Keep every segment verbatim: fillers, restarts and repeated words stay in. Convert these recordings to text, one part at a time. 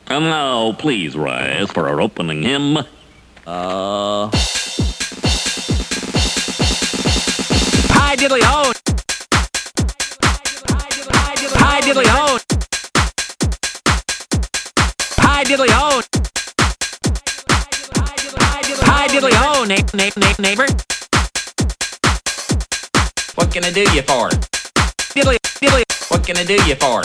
And now, please rise for our opening hymn. Uh... Hi diddly ho! Hi diddly ho! Hi diddly ho! Hi diddly ho, na- na- na- neighbor. What can I do you for? Diddly, diddly, What can I do you for?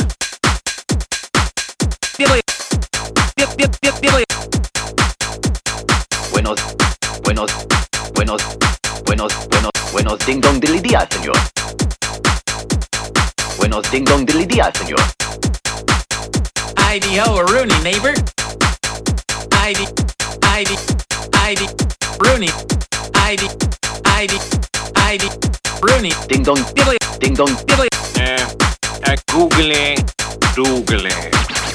diddly, did, did, did, diddly. Buenos, buenos, buenos, buenos, buenos, buenos ding dong diddly dia, señor. Buenos ding dong diddly dia, señor. I D O a Rooney, neighbor. I D, I D, I D, Rooney. I D, I D, I D, Rooney. Ding dong, Diddly, ding dong. diddly. Uh, uh, Googling, Googling.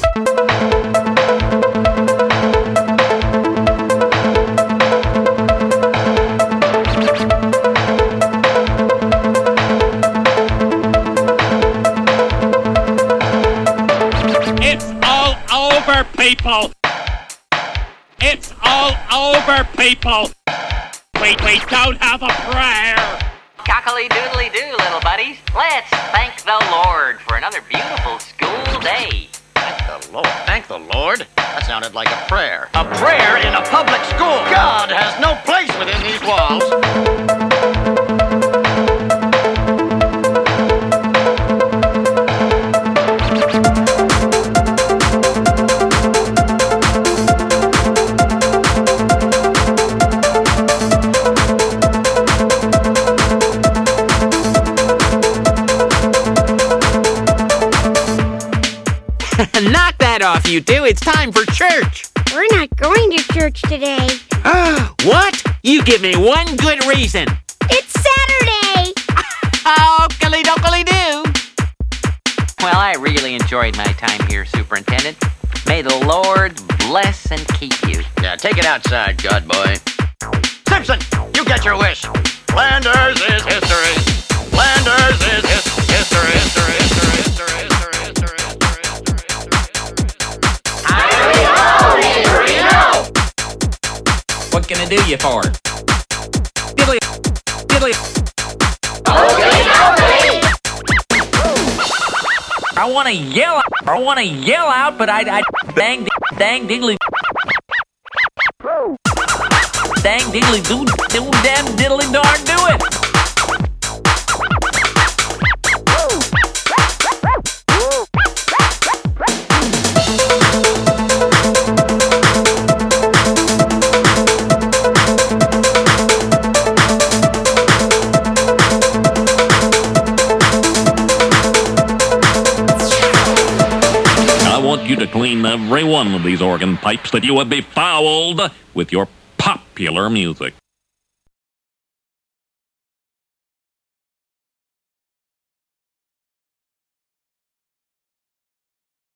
It's all over, people. It's all over, people. We, we don't have a prayer. Cockly-doodly-doo, little buddies. Let's thank the Lord for another beautiful school day. Thank the Lord. Thank the Lord? That sounded like a prayer. A prayer in a public school. God has no place within these walls. Knock that off, you two. It's time for church. We're not going to church today. What? You give me one good reason. It's Saturday! Oh, dokkily-dokkily-doo. Well, I really enjoyed my time here, Superintendent. May the Lord bless and keep you. Yeah, take it outside, God boy. Simpson, you get your wish. Flanders is history. Flanders is his- history, history, history, history, history, history, history, history, What can I do you for? Diddly, diddly. I want to yell. I want to yell out, but I, I dang, dang, diggly, dang, diggly, do, do, damn, diddly, darn, do it. I want you to clean every one of these organ pipes that you have befouled with your popular music.